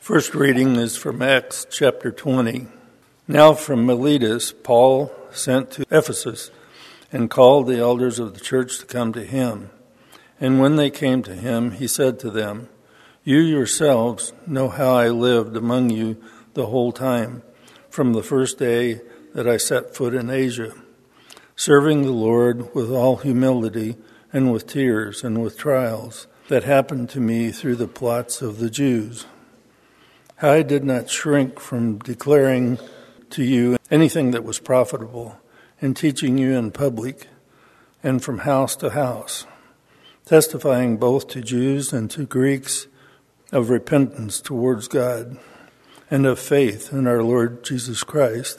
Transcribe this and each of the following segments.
First reading is from Acts chapter 20. Now from Miletus, Paul sent to Ephesus and called the elders of the church to come to him. And when they came to him, he said to them, "You yourselves know how I lived among you the whole time, from the first day that I set foot in Asia, serving the Lord with all humility and with tears and with trials that happened to me through the plots of the Jews. How I did not shrink from declaring to you anything that was profitable, and teaching you in public and from house to house, testifying both to Jews and to Greeks of repentance towards God and of faith in our Lord Jesus Christ.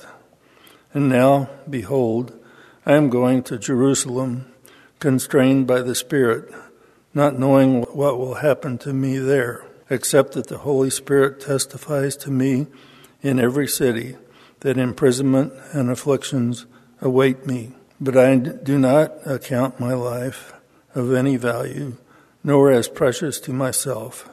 And now, behold, I am going to Jerusalem, constrained by the Spirit, not knowing what will happen to me there, except that the Holy Spirit testifies to me in every city that imprisonment and afflictions await me. But I do not account my life of any value, nor as precious to myself,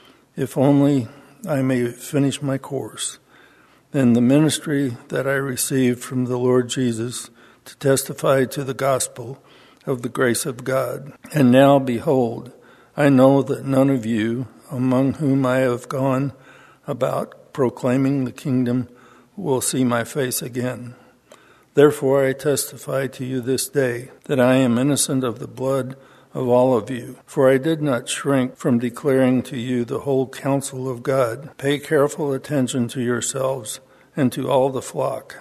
if only I may finish my course, and the ministry that I received from the Lord Jesus to testify to the gospel of the grace of God. And now, behold, I know that none of you, among whom I have gone about proclaiming the kingdom, will see my face again. Therefore I testify to you this day that I am innocent of the blood of all of you. For I did not shrink from declaring to you the whole counsel of God. Pay careful attention to yourselves and to all the flock,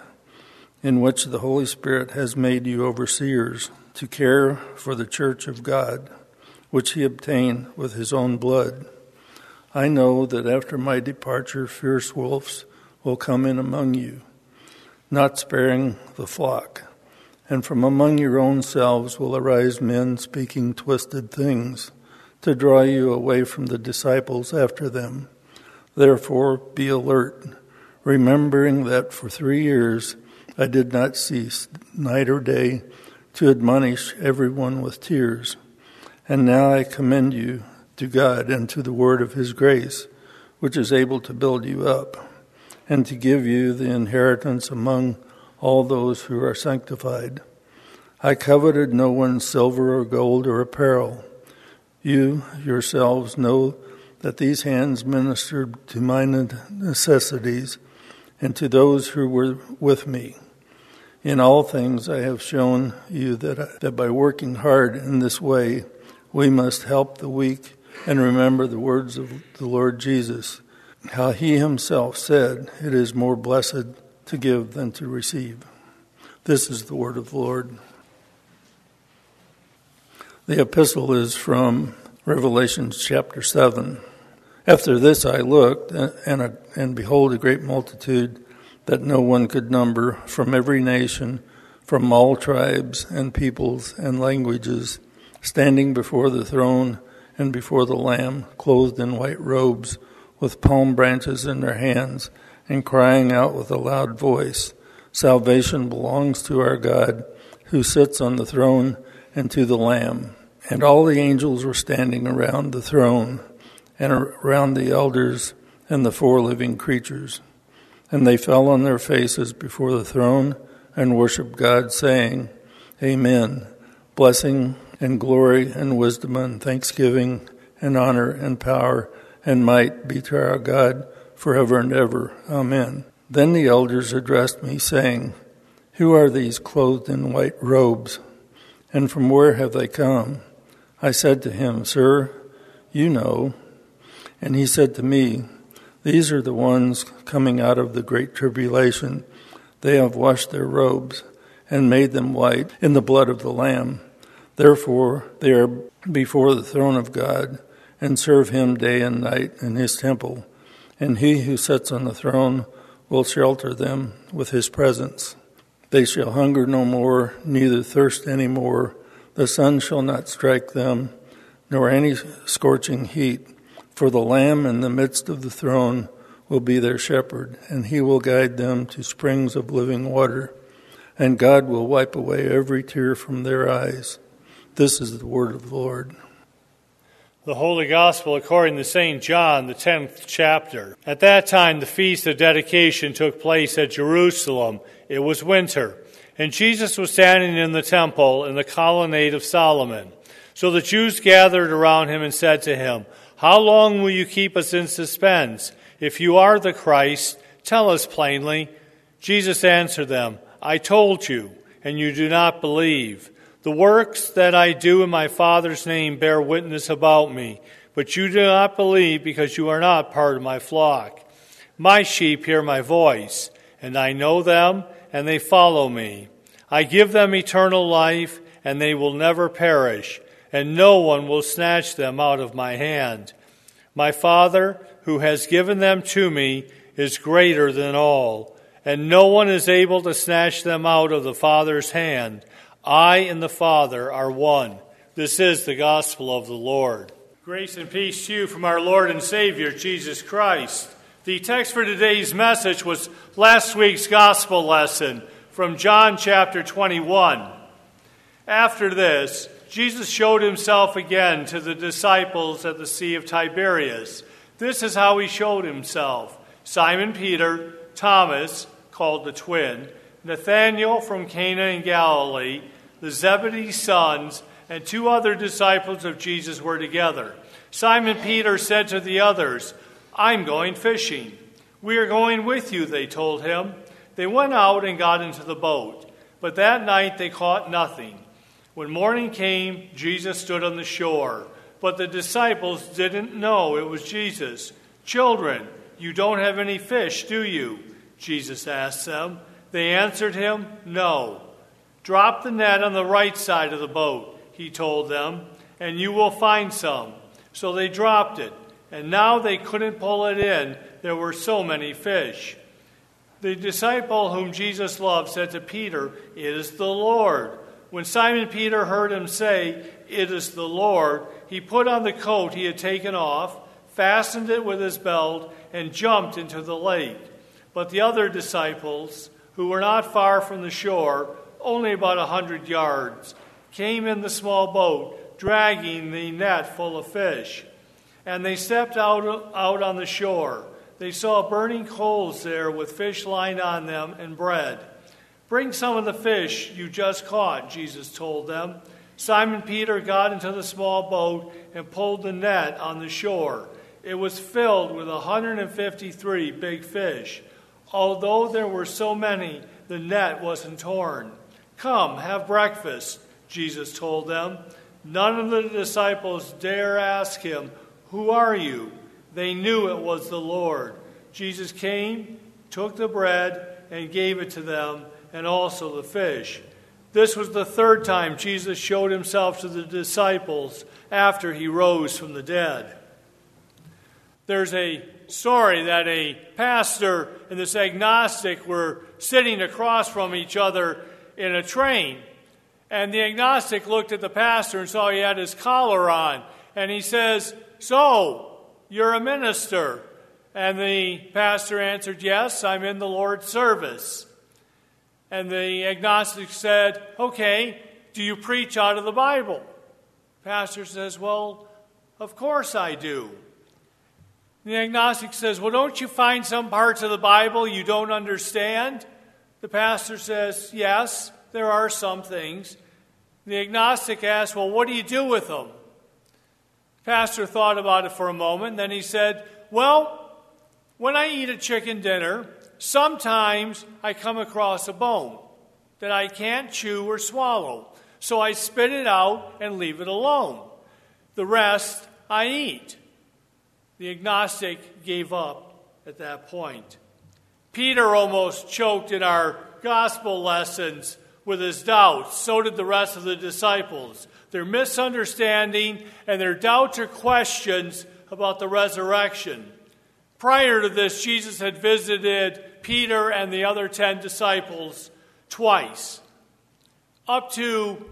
in which the Holy Spirit has made you overseers, to care for the church of God, which he obtained with his own blood. I know that after my departure fierce wolves will come in among you, not sparing the flock. And from among your own selves will arise men speaking twisted things, to draw you away from the disciples after them. Therefore be alert, remembering that for 3 years I did not cease, night or day, to admonish everyone with tears. And now I commend you to God and to the word of his grace, which is able to build you up, and to give you the inheritance among all those who are sanctified. I coveted no one's silver or gold or apparel. You yourselves know that these hands ministered to my necessities and to those who were with me. In all things I have shown you that by working hard in this way, we must help the weak and remember the words of the Lord Jesus, how he himself said, "It is more blessed to give than to receive." This is the word of the Lord. The epistle is from Revelation chapter 7. After this I looked, and behold, a great multitude that no one could number, from every nation, from all tribes and peoples and languages, standing before the throne and before the Lamb, clothed in white robes, with palm branches in their hands, and crying out with a loud voice, "Salvation belongs to our God, who sits on the throne, and to the Lamb." And all the angels were standing around the throne, and around the elders and the 4 living creatures. And they fell on their faces before the throne and worshipped God, saying, "Amen. Blessing and glory and wisdom and thanksgiving and honor and power and might be to our God forever and ever. Amen." Then the elders addressed me, saying, "Who are these clothed in white robes, and from where have they come?" I said to him, "Sir, you know." And he said to me, "These are the ones coming out of the great tribulation. They have washed their robes and made them white in the blood of the Lamb. Therefore they are before the throne of God and serve him day and night in his temple. And he who sits on the throne will shelter them with his presence. They shall hunger no more, neither thirst any more. The sun shall not strike them, nor any scorching heat. For the Lamb in the midst of the throne will be their shepherd, and he will guide them to springs of living water. And God will wipe away every tear from their eyes." This is the word of the Lord. The Holy Gospel according to St. John, the 10th chapter. At that time, the Feast of Dedication took place at Jerusalem. It was winter, and Jesus was standing in the temple in the colonnade of Solomon. So the Jews gathered around him and said to him, "How long will you keep us in suspense? If you are the Christ, tell us plainly." Jesus answered them, "I told you, and you do not believe. The works that I do in my Father's name bear witness about me, but you do not believe because you are not part of my flock. My sheep hear my voice, and I know them, and they follow me. I give them eternal life, and they will never perish, and no one will snatch them out of my hand. My Father, who has given them to me, is greater than all, and no one is able to snatch them out of the Father's hand. I and the Father are one." This is the gospel of the Lord. Grace and peace to you from our Lord and Savior, Jesus Christ. The text for today's message was last week's gospel lesson from John chapter 21. After this, Jesus showed himself again to the disciples at the Sea of Tiberias. This is how he showed himself: Simon Peter, Thomas, called the twin, Nathanael from Cana in Galilee, the Zebedee's sons, and two other disciples of Jesus were together. Simon Peter said to the others, "I'm going fishing." "We are going with you," they told him. They went out and got into the boat, but that night they caught nothing. When morning came, Jesus stood on the shore, but the disciples didn't know it was Jesus. "Children, you don't have any fish, do you?" Jesus asked them. They answered him, "No." "Drop the net on the right side of the boat," he told them, "and you will find some." So they dropped it, and now they couldn't pull it in. There were so many fish. The disciple whom Jesus loved said to Peter, "It is the Lord." When Simon Peter heard him say, "It is the Lord," he put on the coat he had taken off, fastened it with his belt, and jumped into the lake. But the other disciples, who were not far from the shore, only about 100 yards, came in the small boat, dragging the net full of fish. And they stepped out on the shore. They saw burning coals there with fish lying on them and bread. "Bring some of the fish you just caught," Jesus told them. Simon Peter got into the small boat and pulled the net on the shore. It was filled with 153 big fish. Although there were so many, the net wasn't torn. "Come, have breakfast," Jesus told them. None of the disciples dare ask him, "Who are you?" They knew it was the Lord. Jesus came, took the bread, and gave it to them, and also the fish. This was the third time Jesus showed himself to the disciples after he rose from the dead. There's a story that a pastor and this agnostic were sitting across from each other in a train. And the agnostic looked at the pastor and saw he had his collar on. And he says, "So, you're a minister?" And the pastor answered, "Yes, I'm in the Lord's service." And the agnostic said, "Okay, do you preach out of the Bible?" The pastor says, "Well, of course I do." The agnostic says, "Well, don't you find some parts of the Bible you don't understand?" The pastor says, "Yes, there are some things." The agnostic asks, "Well, what do you do with them?" The pastor thought about it for a moment. Then he said, "Well, when I eat a chicken dinner, sometimes I come across a bone that I can't chew or swallow. So I spit it out and leave it alone. The rest I eat." The agnostic gave up at that point. Peter almost choked in our gospel lessons with his doubts. So did the rest of the disciples. Their misunderstanding and their doubts or questions about the resurrection. Prior to this, Jesus had visited Peter and the other 10 disciples twice. Up to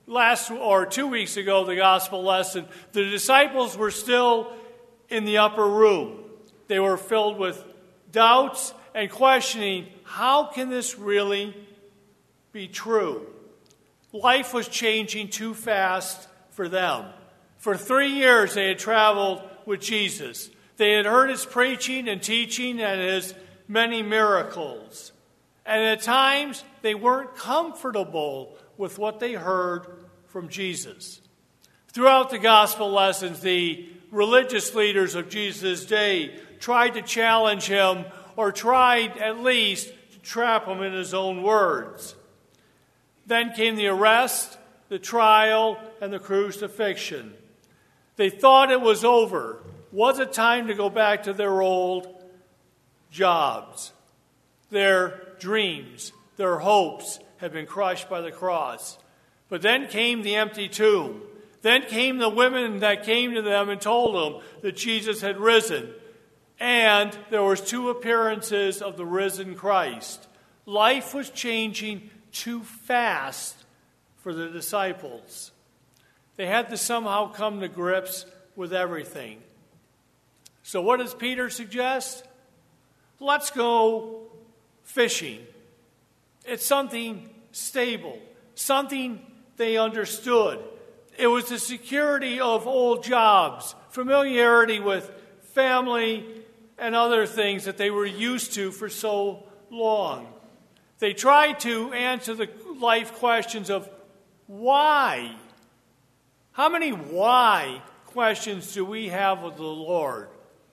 2 weeks ago, the gospel lesson, the disciples were still in the upper room. They were filled with doubts and questioning, how can this really be true? Life was changing too fast for them. For 3 years they had traveled with Jesus. They had heard his preaching and teaching and his many miracles. And at times they weren't comfortable with what they heard from Jesus. Throughout the gospel lessons, the religious leaders of Jesus' day tried to challenge him, or tried at least to trap him in his own words. Then came the arrest, the trial, and the crucifixion. They thought it was over. Was it time to go back to their old jobs? Their dreams, their hopes had been crushed by the cross. But then came the empty tomb. Then came the women that came to them and told them that Jesus had risen. And there was 2 appearances of the risen Christ. Life was changing too fast for the disciples. They had to somehow come to grips with everything. So what does Peter suggest? Let's go fishing. It's something stable, something they understood. It was the security of old jobs, familiarity with family and other things that they were used to for so long. They tried to answer the life questions of why. How many why questions do we have with the Lord?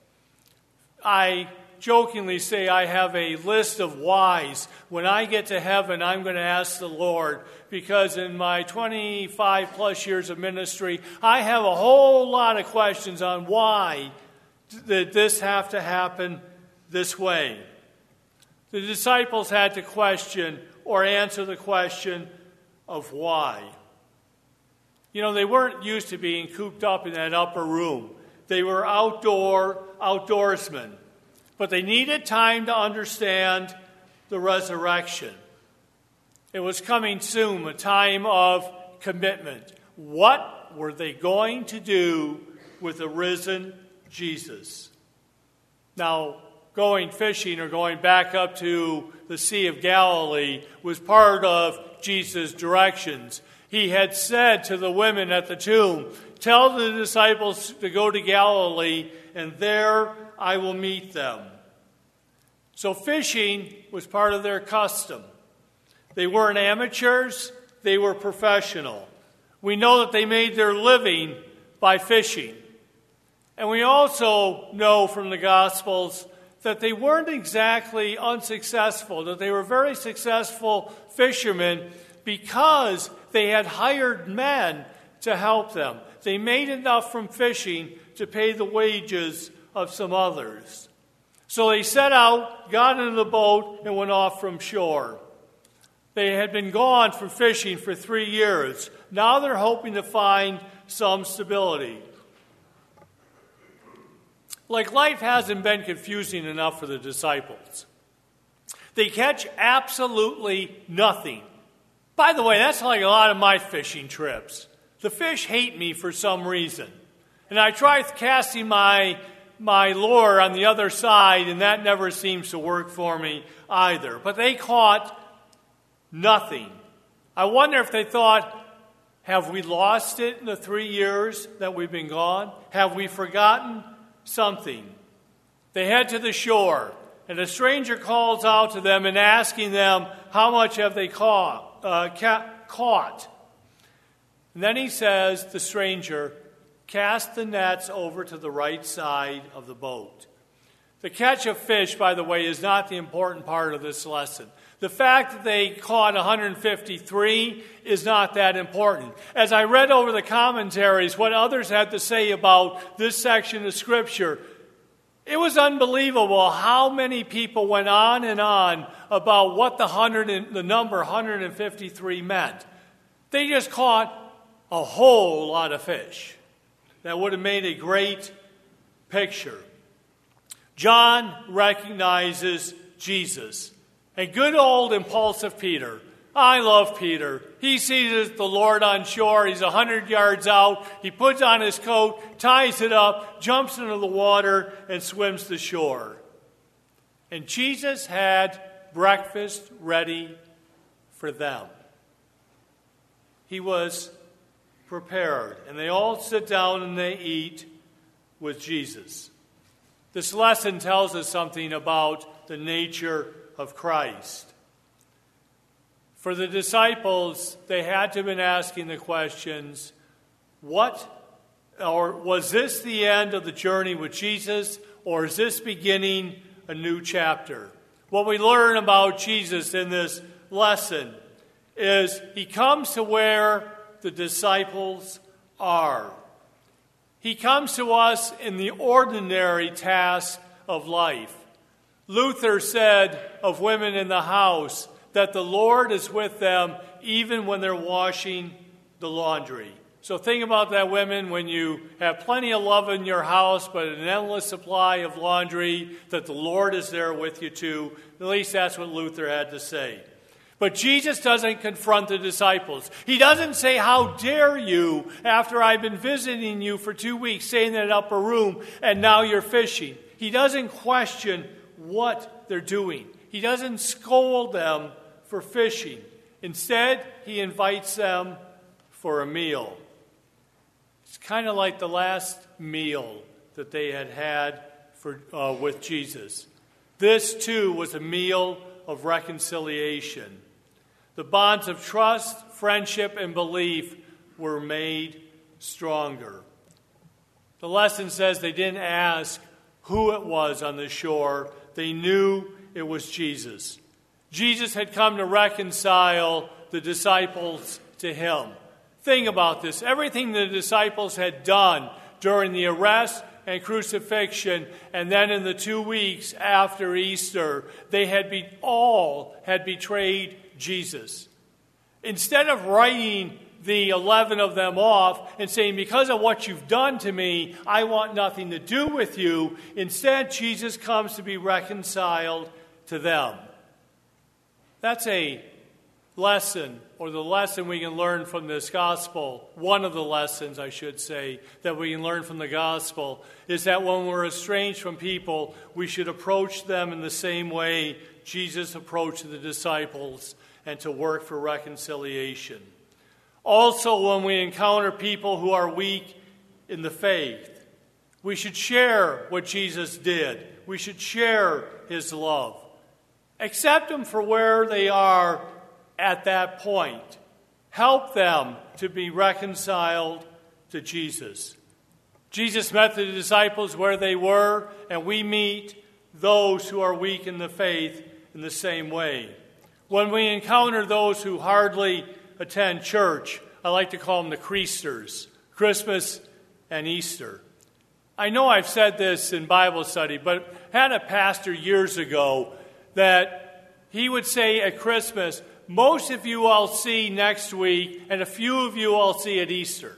I jokingly say I have a list of whys. When I get to heaven, I'm going to ask the Lord, because in my 25 plus years of ministry, I have a whole lot of questions on why did this have to happen this way. The disciples had to question or answer the question of why. You know, they weren't used to being cooped up in that upper room. They were outdoorsmen. But they needed time to understand the resurrection. It was coming soon, a time of commitment. What were they going to do with the risen Jesus? Now, going fishing or going back up to the Sea of Galilee was part of Jesus' directions. He had said to the women at the tomb, "Tell the disciples to go to Galilee, and there I will meet them." So fishing was part of their custom. They weren't amateurs, they were professional. We know that they made their living by fishing. And we also know from the Gospels that they weren't exactly unsuccessful, that they were very successful fishermen because they had hired men to help them. They made enough from fishing to pay the wages of some others. So they set out, got into the boat, and went off from shore. They had been gone from fishing for 3 years. Now they're hoping to find some stability. Like, life hasn't been confusing enough for the disciples. They catch absolutely nothing. By the way, that's like a lot of my fishing trips. The fish hate me for some reason. And I try casting my lure on the other side, and that never seems to work for me either. But they caught nothing. I wonder if they thought, have we lost it in the 3 years that we've been gone? Have we forgotten something? They head to the shore, and a stranger calls out to them and asking them, how much have they caught? And then he says, the stranger, cast the nets over to the right side of the boat. The catch of fish, by the way, is not the important part of this lesson. The fact that they caught 153 is not that important. As I read over the commentaries, what others had to say about this section of Scripture, it was unbelievable how many people went on and on about what the number 153 meant. They just caught a whole lot of fish. That would have made a great picture. John recognizes Jesus. And good old impulsive Peter. I love Peter. He sees the Lord on shore. He's 100 yards out. He puts on his coat, ties it up, jumps into the water, and swims to shore. And Jesus had breakfast ready for them. He was prepared. And they all sit down and they eat with Jesus. This lesson tells us something about the nature of Christ. For the disciples, they had to have been asking the questions, was this the end of the journey with Jesus, or is this beginning a new chapter? What we learn about Jesus in this lesson is he comes to where the disciples are. He comes to us in the ordinary task of life. Luther said of women in the house that the Lord is with them even when they're washing the laundry. So think about that, women, when you have plenty of love in your house, but an endless supply of laundry, that the Lord is there with you too. At least that's what Luther had to say. But Jesus doesn't confront the disciples. He doesn't say, how dare you, after I've been visiting you for 2 weeks, staying in that upper room, and now you're fishing. He doesn't question what they're doing. He doesn't scold them for fishing. Instead, he invites them for a meal. It's kind of like the last meal that they had with Jesus. This, too, was a meal of reconciliation. The bonds of trust, friendship, and belief were made stronger. The lesson says they didn't ask who it was on the shore. They knew it was Jesus. Jesus had come to reconcile the disciples to him. Think about this. Everything the disciples had done during the arrest and crucifixion, and then in the 2 weeks after Easter, they all had betrayed Jesus. Instead of writing the 11 of them off and saying, because of what you've done to me, I want nothing to do with you, instead Jesus comes to be reconciled to them. That's a lesson, or the lesson we can learn from this gospel. One of the lessons, I should say, that we can learn from the gospel is that when we're estranged from people, we should approach them in the same way Jesus approached the disciples, and to work for reconciliation. Also, when we encounter people who are weak in the faith, we should share what Jesus did. We should share his love. Accept them for where they are at that point. Help them to be reconciled to Jesus. Jesus met the disciples where they were, and we meet those who are weak in the faith in the same way. When we encounter those who hardly attend church, I like to call them the creasters, Christmas and Easter. I know I've said this in Bible study, but I had a pastor years ago that he would say at Christmas, most of you I'll see next week, and a few of you I'll see at Easter.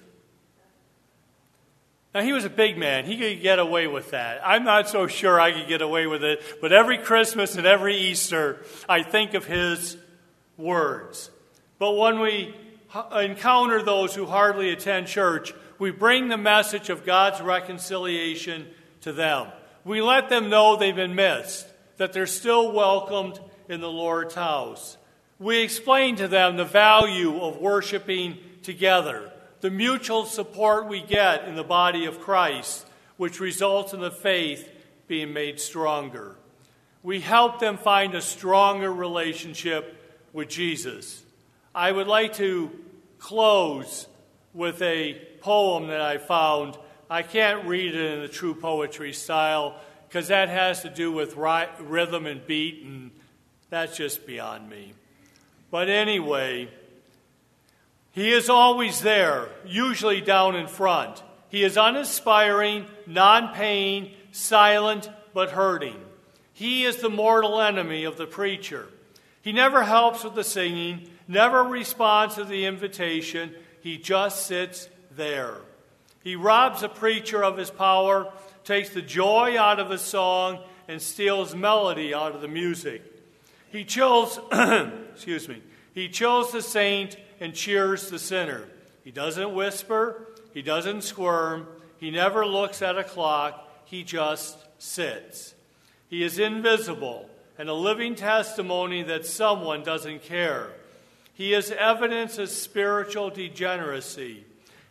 Now, he was a big man. He could get away with that. I'm not so sure I could get away with it, but every Christmas and every Easter, I think of his words. But when we encounter those who hardly attend church, we bring the message of God's reconciliation to them. We let them know they've been missed, that they're still welcomed in the Lord's house. We explain to them the value of worshiping together, the mutual support we get in the body of Christ, which results in the faith being made stronger. We help them find a stronger relationship with Jesus. I would like to close with a poem that I found. I can't read it in the true poetry style because that has to do with rhythm and beat, and that's just beyond me. But anyway, he is always there, usually down in front. He is uninspiring, non-paying, silent, but hurting. He is the mortal enemy of the preacher. He never helps with the singing, never responds to the invitation. He just sits there. He robs the preacher of his power, takes the joy out of his song, and steals melody out of the music. He chills, He chills the saint and cheers the sinner. He doesn't whisper. He doesn't squirm. He never looks at a clock. He just sits. He is invisible and a living testimony that someone doesn't care. He is evidence of spiritual degeneracy.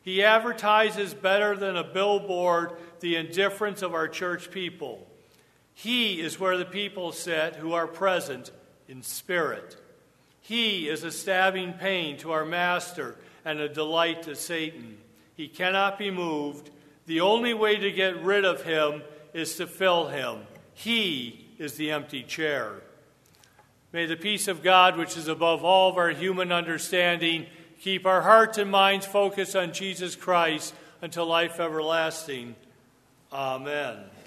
He advertises better than a billboard the indifference of our church people. He is where the people sit who are present in spirit. He is a stabbing pain to our master and a delight to Satan. He cannot be moved. The only way to get rid of him is to fill him. He is the empty chair. May the peace of God, which is above all of our human understanding, keep our hearts and minds focused on Jesus Christ until life everlasting. Amen.